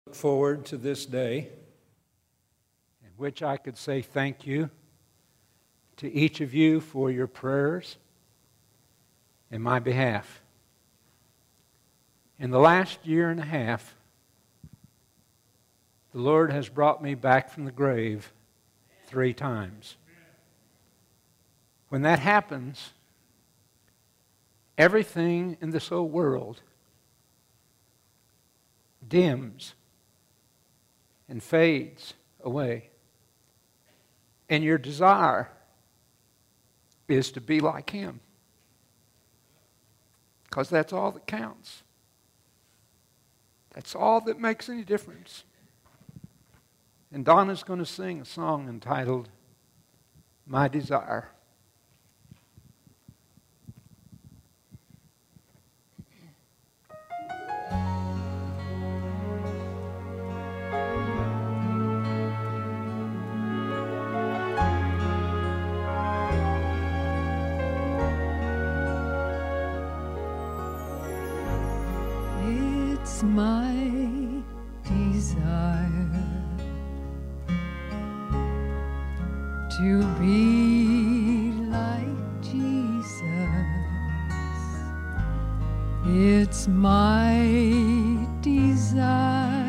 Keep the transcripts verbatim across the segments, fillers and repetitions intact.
Look forward to this day in which I could say thank you to each of you for your prayers in my behalf. In the last year and a half, the Lord has brought me back from the grave three times. When that happens, everything in this old world dims and fades away. And your desire is to be like Him. Because that's all that counts. That's all that makes any difference. And Donna's going to sing a song entitled, My Desire. It's my desire to be like Jesus. It's my desire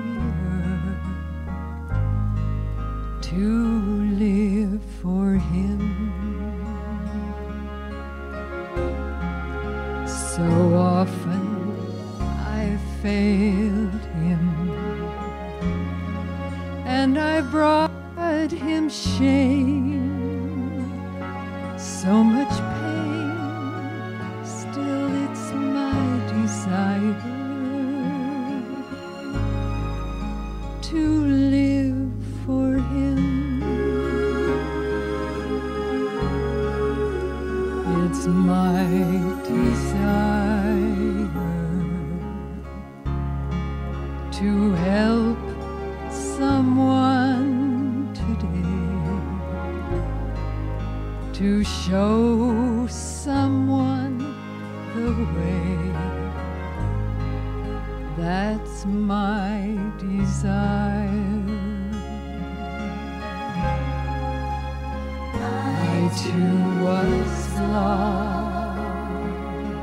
to live for Him. So often failed Him, and I brought Him shame, so much pain. Still it's my desire to live for Him. It's my desire to help someone today, to show someone the way. That's my desire. I too was lost,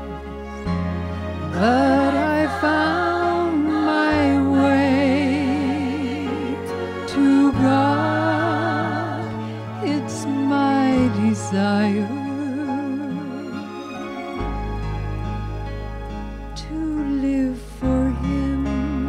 but I found desire to live for Him.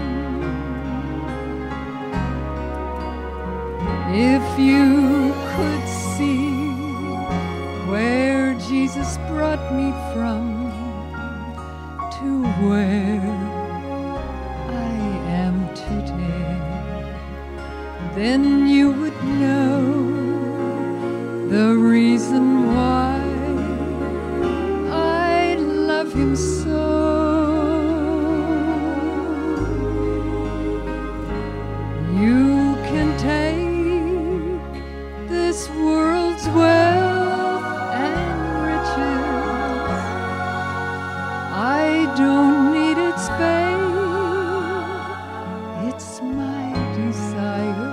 If you could see where Jesus brought me from to where I am today, then you would know the reason why I love Him so. You can take this world's wealth and riches. I don't need its fame. It's my desire.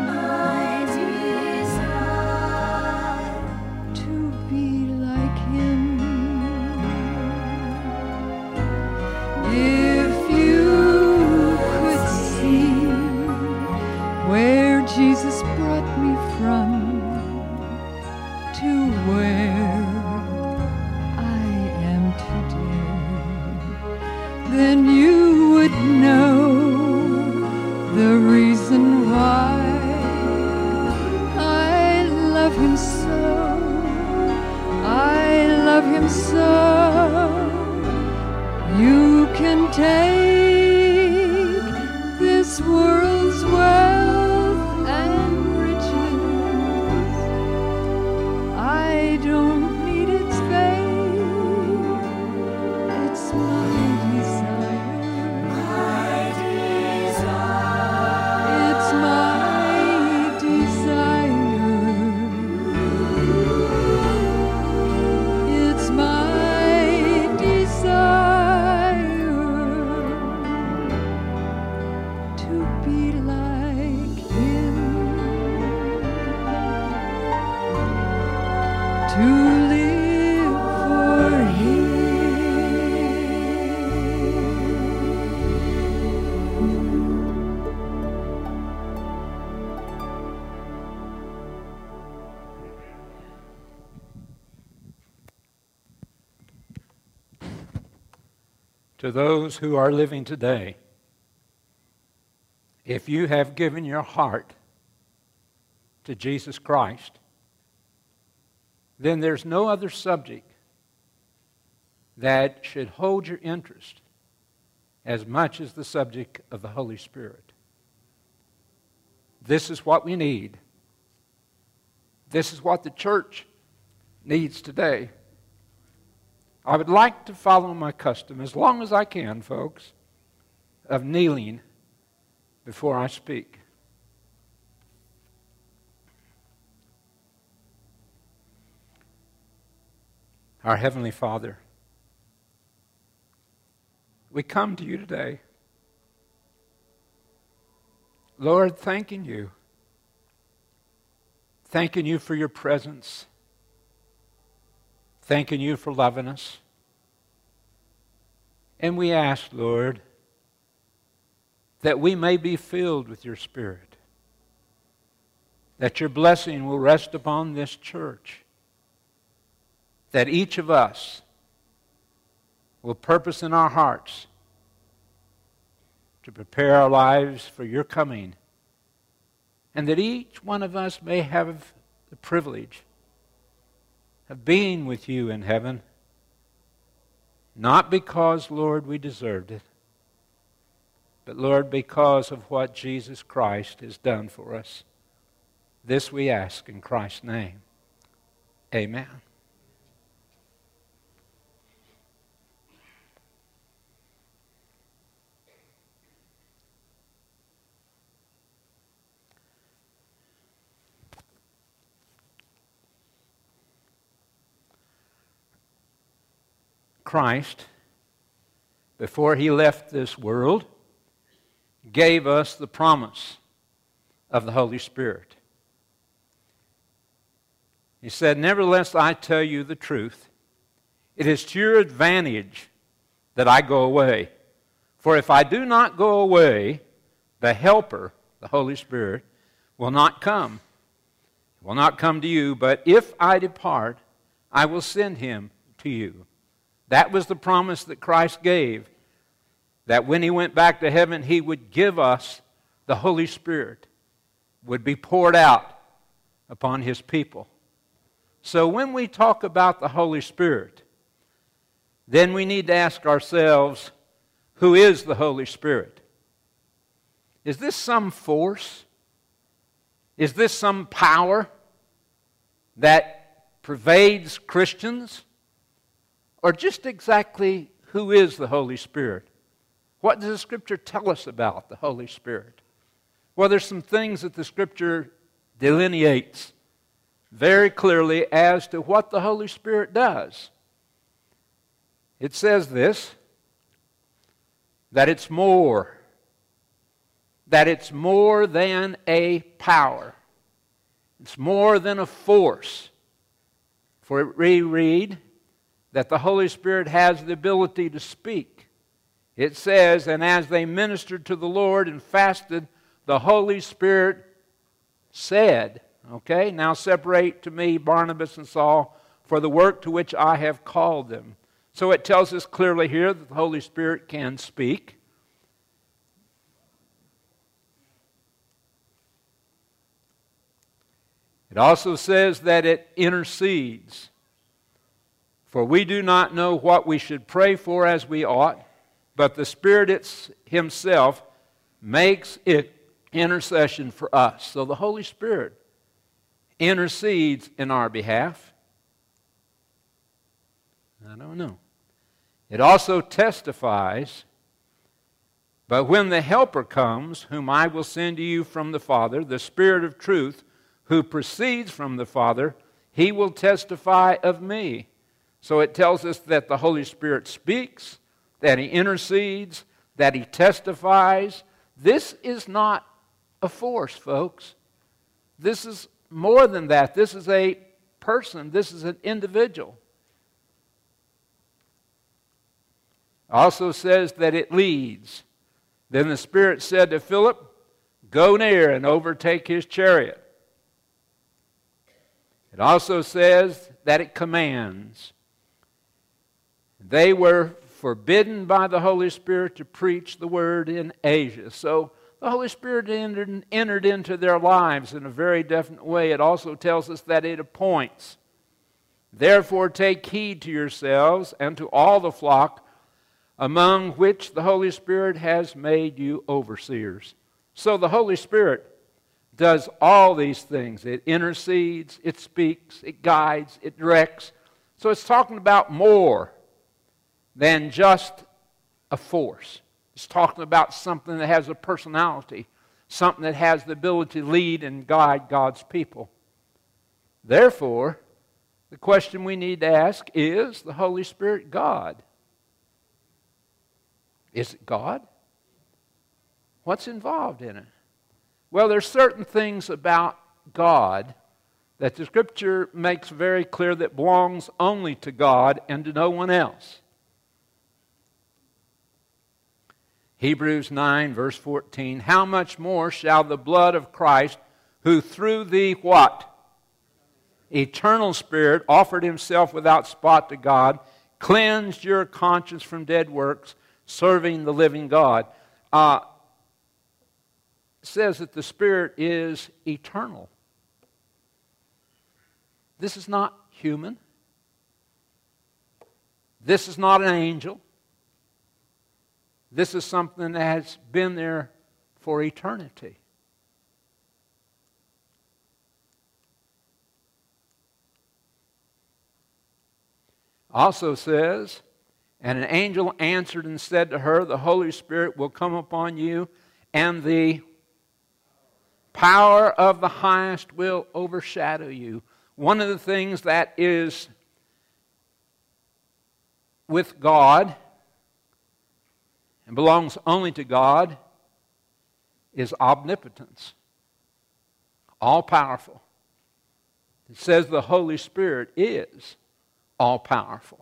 Jesus brought me from to where I am today, then you would know the reason why I love Him so. I love Him so. You can take this world's wealth and riches. I don't need its fame. It's my desire. My desire. It's my desire. It's my desire to be like him, to live for him. To those who are living today, if you have given your heart to Jesus Christ, then there's no other subject that should hold your interest as much as the subject of the Holy Spirit. This is what we need. This is what the church needs today. I would like to follow my custom, as long as I can, folks, of kneeling before I speak. Our Heavenly Father, we come to you today, Lord, thanking you, thanking you for your presence, thanking you for loving us. And we ask, Lord, that we may be filled with your Spirit, that your blessing will rest upon this church, that each of us will purpose in our hearts to prepare our lives for your coming, and that each one of us may have the privilege of being with you in heaven, not because, Lord, we deserved it, but, Lord, because of what Jesus Christ has done for us. This we ask in Christ's name. Amen. Christ, before he left this world, gave us the promise of the Holy Spirit. He said, "Nevertheless, I tell you the truth. It is to your advantage that I go away. For if I do not go away, the Helper, the Holy Spirit, will not come. Will not come to you, but if I depart, I will send him to you." That was the promise that Christ gave, that when he went back to heaven, he would give us the Holy Spirit, would be poured out upon his people. So when we talk about the Holy Spirit, then we need to ask ourselves, who is the Holy Spirit? Is this some force? Is this some power that pervades Christians? Or just exactly who is the Holy Spirit? What does the Scripture tell us about the Holy Spirit? Well, there's some things that the Scripture delineates very clearly as to what the Holy Spirit does. It says this, that it's more, that it's more than a power. It's more than a force. For we read that the Holy Spirit has the ability to speak. It says, "And as they ministered to the Lord and fasted, the Holy Spirit said," okay, "Now separate to me Barnabas and Saul for the work to which I have called them." So it tells us clearly here that the Holy Spirit can speak. It also says that it intercedes. "For we do not know what we should pray for as we ought, but the Spirit it's himself makes it intercession for us." So the Holy Spirit intercedes in our behalf. I don't know. It also testifies, "But when the Helper comes, whom I will send to you from the Father, the Spirit of truth, who proceeds from the Father, he will testify of me." So it tells us that the Holy Spirit speaks, that he intercedes, that he testifies, This is not a force, folks. This is more than that. This is a person. This is an individual. It also says that it leads. Then the Spirit said to Philip, "Go near and overtake his chariot." It also says that it commands. They were forbidden by the Holy Spirit to preach the word in Asia. So the Holy Spirit entered, entered into their lives in a very definite way. It also tells us that it appoints. "Therefore take heed to yourselves and to all the flock among which the Holy Spirit has made you overseers." So the Holy Spirit does all these things. It intercedes, it speaks, it guides, it directs. So it's talking about more than just a force. It's talking about something that has a personality, something that has the ability to lead and guide God's people. Therefore, the question we need to ask is, the Holy Spirit God? Is it God? What's involved in it? Well, there's certain things about God that the Scripture makes very clear that belongs only to God and to no one else. Hebrews nine, verse fourteen, "How much more shall the blood of Christ, who through the" what? "Eternal Spirit offered himself without spot to God, cleanse your conscience from dead works, serving the living God." Uh, it says that the Spirit is eternal. This is not human. This is not an angel. This is something that has been there for eternity. Also says, "And an angel answered and said to her, the Holy Spirit will come upon you, and the power of the highest will overshadow you." One of the things that is with God and belongs only to God is omnipotence. All-powerful. It says the Holy Spirit is all-powerful.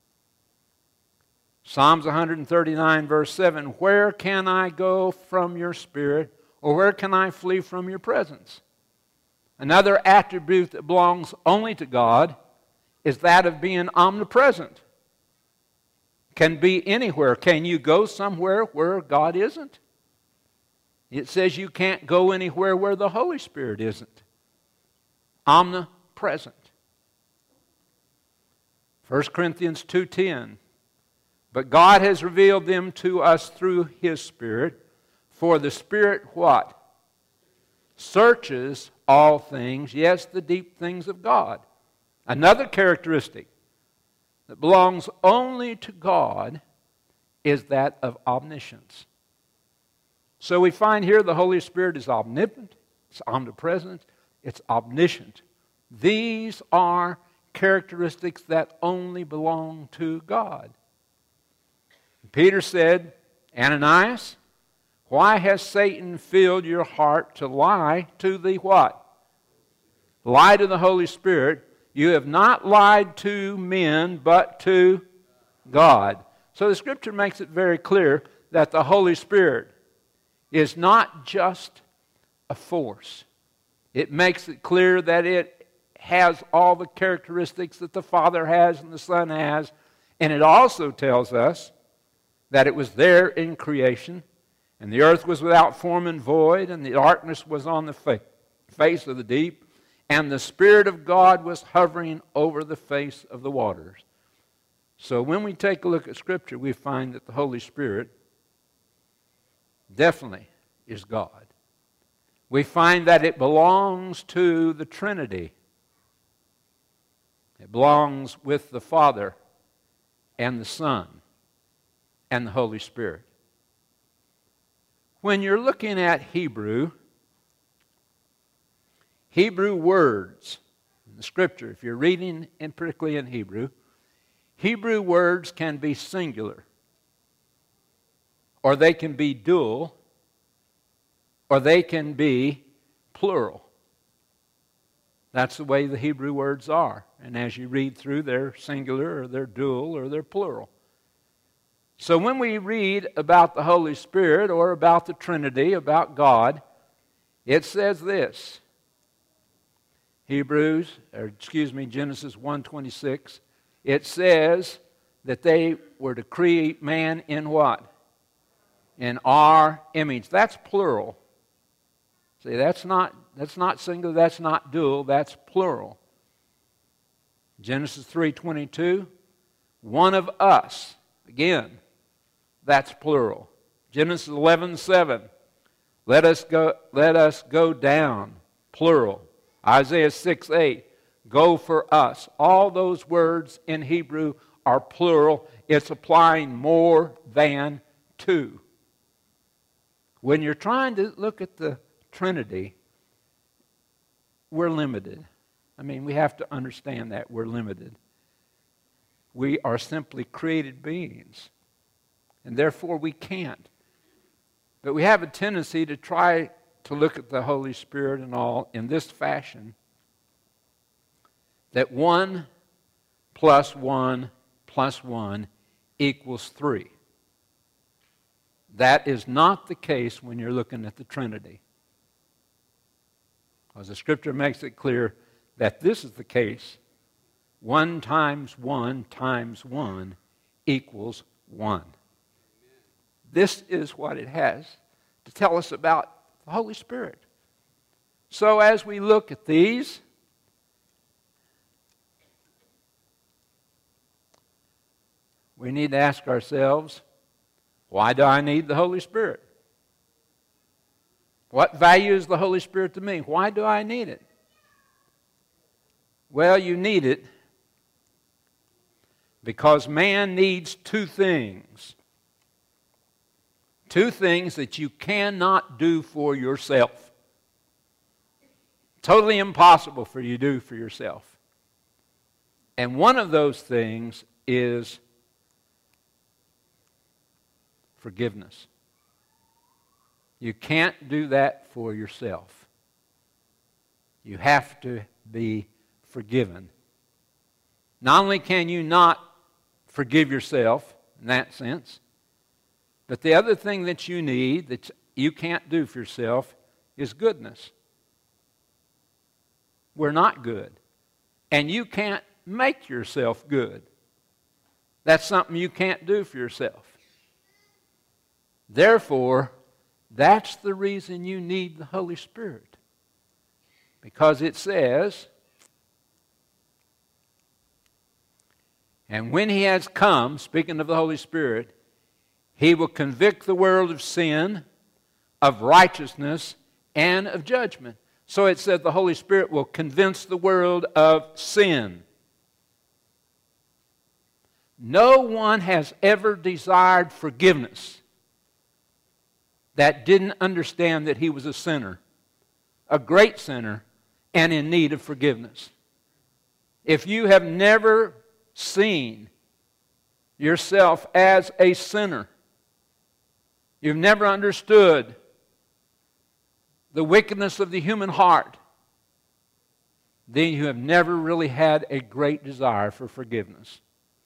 Psalms one thirty-nine, verse seven, "Where can I go from your Spirit, or where can I flee from your presence?" Another attribute that belongs only to God is that of being omnipresent. Can be anywhere. Can you go somewhere where God isn't? It says you can't go anywhere where the Holy Spirit isn't. Omnipresent. First Corinthians two ten, "But God has revealed them to us through His Spirit, for the Spirit" what? "Searches all things, yes, the deep things of God." Another characteristic that belongs only to God is that of omniscience. So we find here the Holy Spirit is omnipotent, it's omnipresent, it's omniscient. These are characteristics that only belong to God. Peter said, "Ananias, why has Satan filled your heart to lie to the" what? "Lie to the Holy Spirit. You have not lied to men, but to God." So the Scripture makes it very clear that the Holy Spirit is not just a force. It makes it clear that it has all the characteristics that the Father has and the Son has. And it also tells us that it was there in creation, and the earth was without form and void, and the darkness was on the fa- face of the deep, and the Spirit of God was hovering over the face of the waters. So when we take a look at Scripture, we find that the Holy Spirit definitely is God. We find that it belongs to the Trinity. It belongs with the Father and the Son and the Holy Spirit. When you're looking at Hebrew, Hebrew words in the Scripture, if you're reading, and particularly in Hebrew, Hebrew words can be singular, or they can be dual, or they can be plural. That's the way the Hebrew words are. And as you read through, they're singular or they're dual or they're plural. So when we read about the Holy Spirit or about the Trinity, about God, it says this. Hebrews, or excuse me, Genesis one twenty-six. It says that they were to create man in what? In our image. That's plural. See, that's not that's not singular, that's not dual, that's plural. Genesis three twenty-two, one of us. Again, that's plural. Genesis eleven seven, let us go let us go down, plural. Isaiah six eight, go for us. All those words in Hebrew are plural. It's applying more than two. When you're trying to look at the Trinity, we're limited. I mean, we have to understand that we're limited. We are simply created beings, and therefore we can't. But we have a tendency to try to look at the Holy Spirit and all in this fashion, that one plus one plus one equals three. That is not the case when you're looking at the Trinity. Because the Scripture makes it clear that this is the case. One times one times one equals one. This is what it has to tell us about the Holy Spirit. So as we look at these, we need to ask ourselves, why do I need the Holy Spirit? What value is the Holy Spirit to me? Why do I need it? Well, you need it because man needs two things. Two things that you cannot do for yourself. Totally impossible for you to do for yourself. And one of those things is forgiveness. You can't do that for yourself. You have to be forgiven. Not only can you not forgive yourself in that sense, but the other thing that you need that you can't do for yourself is goodness. We're not good. And you can't make yourself good. That's something you can't do for yourself. Therefore, that's the reason you need the Holy Spirit. Because it says, and when He has come, speaking of the Holy Spirit, He will convict the world of sin, of righteousness, and of judgment. So it said the Holy Spirit will convince the world of sin. No one has ever desired forgiveness that didn't understand that he was a sinner, a great sinner, and in need of forgiveness. If you have never seen yourself as a sinner, you've never understood the wickedness of the human heart, then you have never really had a great desire for forgiveness.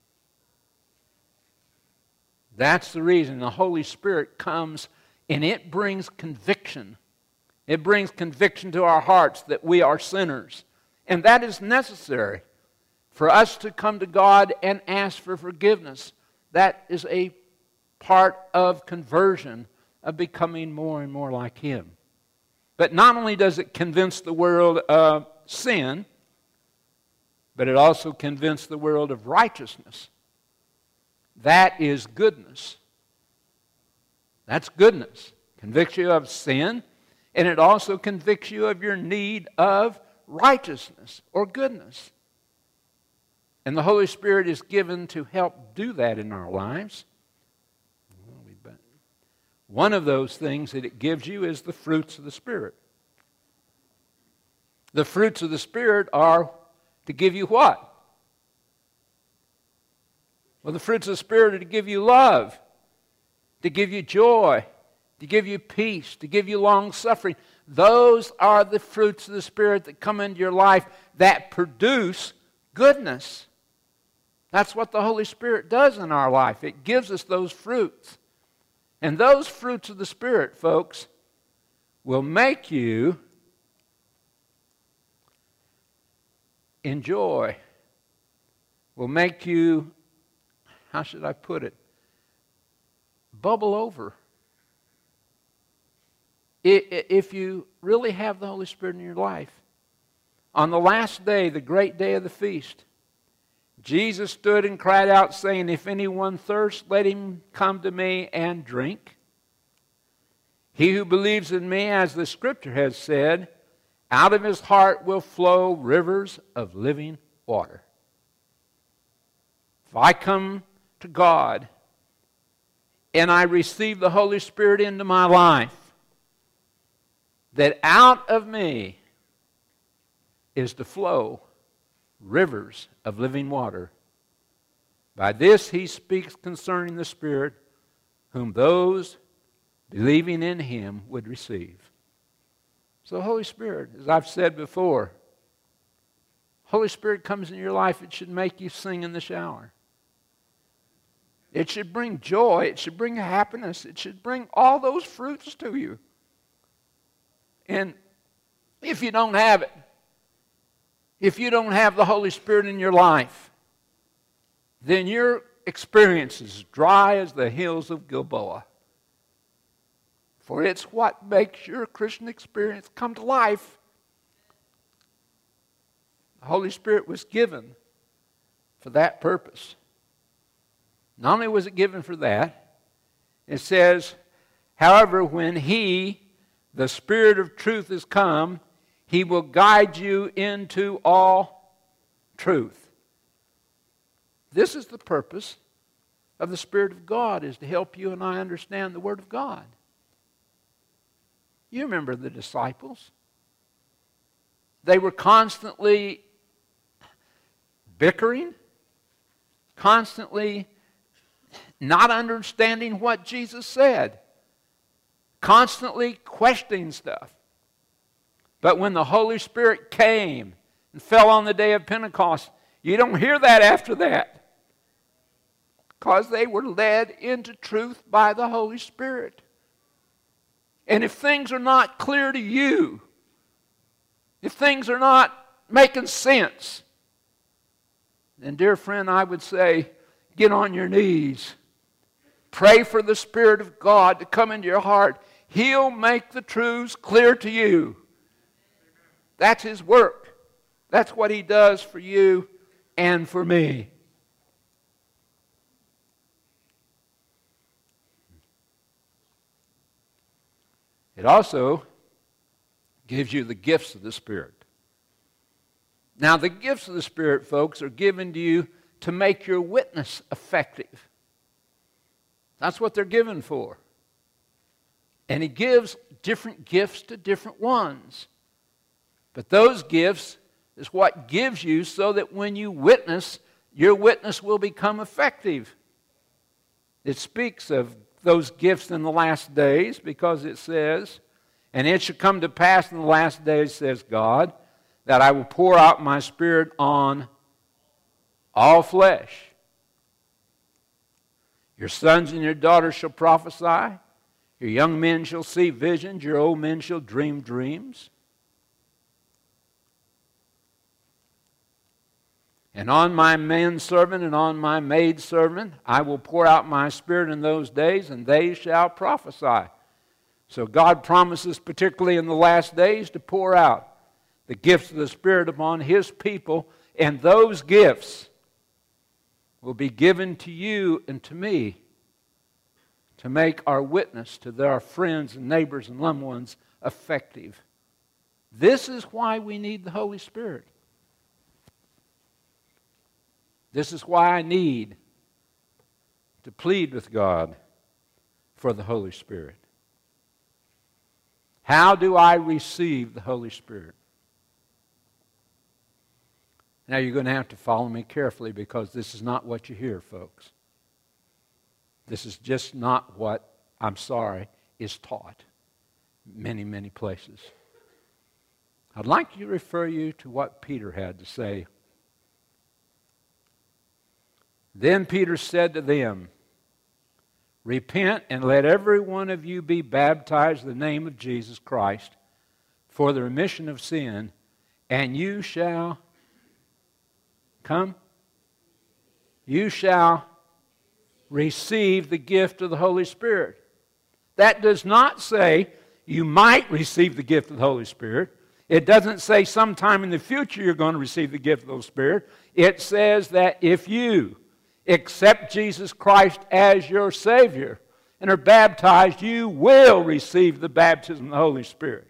That's the reason the Holy Spirit comes and it brings conviction. It brings conviction to our hearts that we are sinners. And that is necessary for us to come to God and ask for forgiveness. That is a part of conversion, of becoming more and more like Him. But not only does it convince the world of sin, but it also convinces the world of righteousness. That is goodness. That's goodness. Convicts you of sin, and it also convicts you of your need of righteousness or goodness. And the Holy Spirit is given to help do that in our lives. One of those things that it gives you is the fruits of the Spirit. The fruits of the Spirit are to give you what? Well, the fruits of the Spirit are to give you love, to give you joy, to give you peace, to give you long suffering. Those are the fruits of the Spirit that come into your life that produce goodness. That's what the Holy Spirit does in our life. It gives us those fruits. And those fruits of the Spirit, folks, will make you enjoy, will make you, how should I put it, bubble over. If you really have the Holy Spirit in your life. On the last day, the great day of the feast, Jesus stood and cried out, saying, "If anyone thirsts, let him come to me and drink. He who believes in me, as the Scripture has said, out of his heart will flow rivers of living water." If I come to God and I receive the Holy Spirit into my life, that out of me is to flow rivers of living water. By this he speaks concerning the Spirit, whom those believing in him would receive. So the Holy Spirit, as I've said before, Holy Spirit comes in your life, it should make you sing in the shower. It should bring joy, it should bring happiness, it should bring all those fruits to you. And if you don't have it, if you don't have the Holy Spirit in your life, then your experience is dry as the hills of Gilboa. For it's what makes your Christian experience come to life. The Holy Spirit was given for that purpose. Not only was it given for that, it says, however, when He, the Spirit of truth, is come, He will guide you into all truth. This is the purpose of the Spirit of God, is to help you and I understand the Word of God. You remember the disciples. They were constantly bickering, constantly not understanding what Jesus said, constantly questioning stuff. But when the Holy Spirit came and fell on the day of Pentecost, you don't hear that after that, because they were led into truth by the Holy Spirit. And if things are not clear to you, if things are not making sense, then, dear friend, I would say, get on your knees. Pray for the Spirit of God to come into your heart. He'll make the truths clear to you. That's His work. That's what He does for you and for me. It also gives you the gifts of the Spirit. Now, the gifts of the Spirit, folks, are given to you to make your witness effective. That's what they're given for. And He gives different gifts to different ones. But those gifts is what gives you so that when you witness, your witness will become effective. It speaks of those gifts in the last days because it says, and it shall come to pass in the last days, says God, that I will pour out my Spirit on all flesh. Your sons and your daughters shall prophesy. Your young men shall see visions. Your old men shall dream dreams. And on my manservant and on my maidservant I will pour out my Spirit in those days, and they shall prophesy. So God promises, particularly in the last days, to pour out the gifts of the Spirit upon His people, and those gifts will be given to you and to me to make our witness to our friends and neighbors and loved ones effective. This is why we need the Holy Spirit. This is why I need to plead with God for the Holy Spirit. How do I receive the Holy Spirit? Now you're going to have to follow me carefully, because this is not what you hear, folks. This is just not what, I'm sorry, is taught many, many places. I'd like to refer you to what Peter had to say. Then Peter said to them, repent and let every one of you be baptized in the name of Jesus Christ for the remission of sin, and you shall come. You shall receive the gift of the Holy Spirit. That does not say you might receive the gift of the Holy Spirit. It doesn't say sometime in the future you're going to receive the gift of the Holy Spirit. It says that if you accept Jesus Christ as your Savior and are baptized, you will receive the baptism of the Holy Spirit.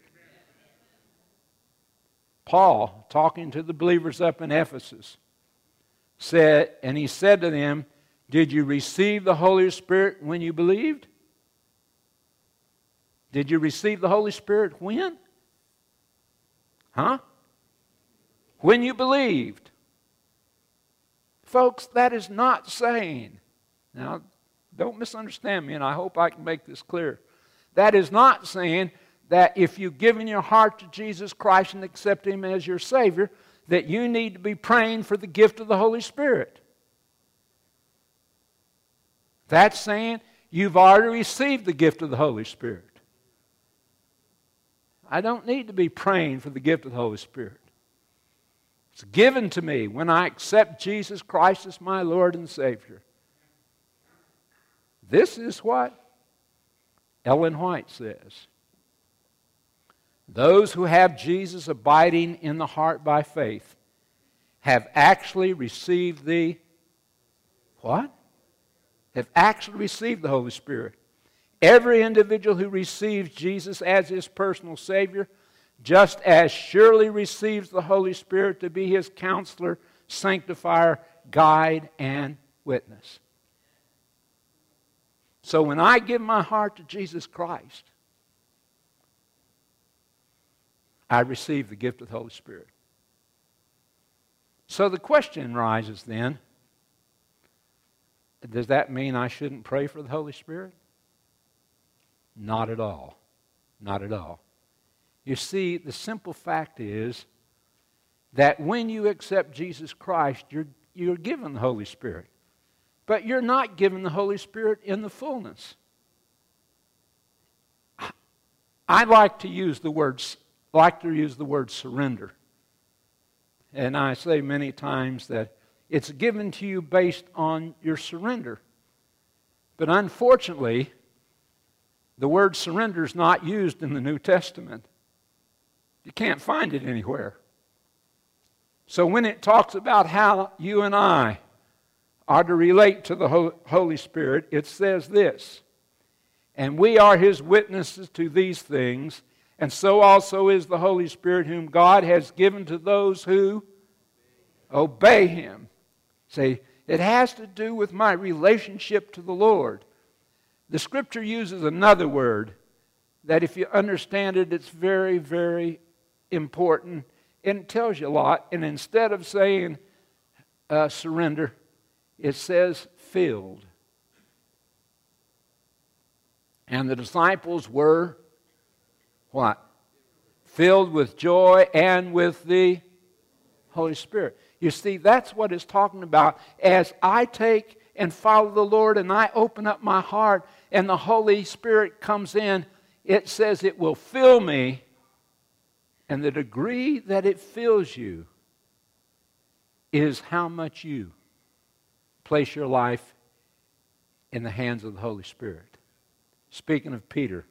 Paul, talking to the believers up in Ephesus, said, and he said to them, did you receive the Holy Spirit when you believed? Did you receive the Holy Spirit when? Huh? When you believed. Folks, that is not saying, now don't misunderstand me, and I hope I can make this clear. That is not saying that if you've given your heart to Jesus Christ and accept Him as your Savior, that you need to be praying for the gift of the Holy Spirit. That's saying you've already received the gift of the Holy Spirit. I don't need to be praying for the gift of the Holy Spirit. It's given to me when I accept Jesus Christ as my Lord and Savior. This is what Ellen White says. Those who have Jesus abiding in the heart by faith have actually received the what? Have actually received the Holy Spirit. Every individual who receives Jesus as his personal Savior just as surely receives the Holy Spirit to be his counselor, sanctifier, guide, and witness. So when I give my heart to Jesus Christ, I receive the gift of the Holy Spirit. So the question arises then, does that mean I shouldn't pray for the Holy Spirit? Not at all. Not at all. You see, the simple fact is that when you accept Jesus Christ, you're, you're given the Holy Spirit. But you're not given the Holy Spirit in the fullness. I like to use the word, like to use the word surrender. And I say many times that it's given to you based on your surrender. But unfortunately, the word surrender is not used in the New Testament. You can't find it anywhere. So when it talks about how you and I are to relate to the Holy Spirit, it says this, and we are His witnesses to these things, and so also is the Holy Spirit whom God has given to those who obey Him. Say, it has to do with my relationship to the Lord. The Scripture uses another word that if you understand it, it's very, very important, and it tells you a lot. And instead of saying uh, surrender, it says filled. And the disciples were what? Filled with joy and with the Holy Spirit. You see, that's what it's talking about. As I take and follow the Lord and I open up my heart and the Holy Spirit comes in, it says it will fill me. And the degree that it fills you is how much you place your life in the hands of the Holy Spirit. Speaking of Peter,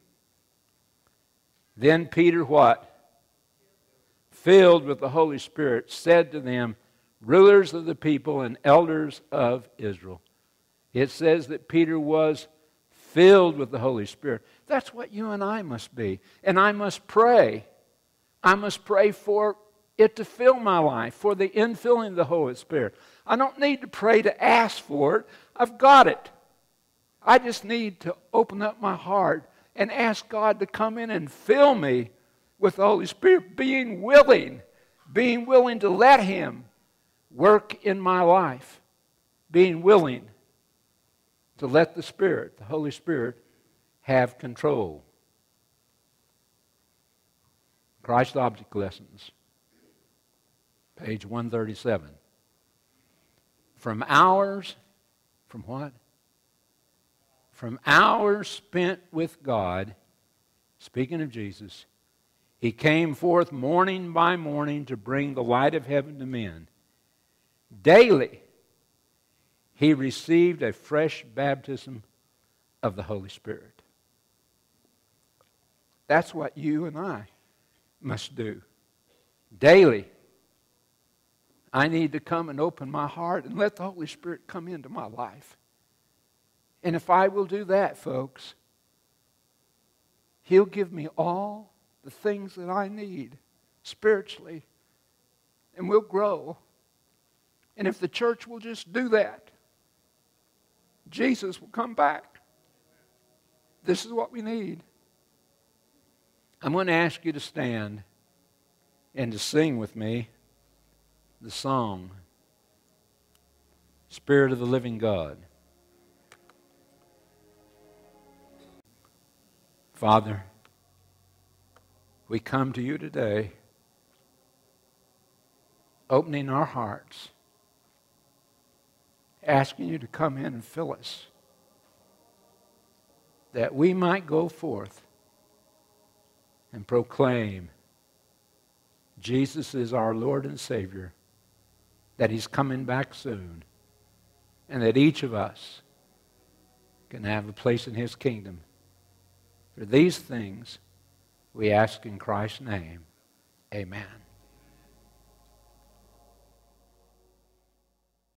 then Peter what? Filled with the Holy Spirit, said to them, rulers of the people and elders of Israel. It says that Peter was filled with the Holy Spirit. That's what you and I must be. And I must pray. I must pray for it to fill my life, for the infilling of the Holy Spirit. I don't need to pray to ask for it. I've got it. I just need to open up my heart and ask God to come in and fill me with the Holy Spirit, being willing, being willing to let Him work in my life, being willing to let the Spirit, the Holy Spirit, have control Christ Object Lessons, page one thirty-seven. From hours, from what? From hours spent with God, speaking of Jesus, He came forth morning by morning to bring the light of heaven to men. Daily, He received a fresh baptism of the Holy Spirit. That's what you and I must do. Daily, I need to come and open my heart and let the Holy Spirit come into my life. And if I will do that, folks, He'll give me all the things that I need spiritually, and we'll grow. And if the church will just do that, Jesus will come back. This is what we need. I'm going to ask you to stand and to sing with me the song, Spirit of the Living God. Father, we come to you today, opening our hearts, asking you to come in and fill us, that we might go forth and proclaim Jesus is our Lord and Savior, that He's coming back soon, and that each of us can have a place in His kingdom. For these things we ask in Christ's name. Amen.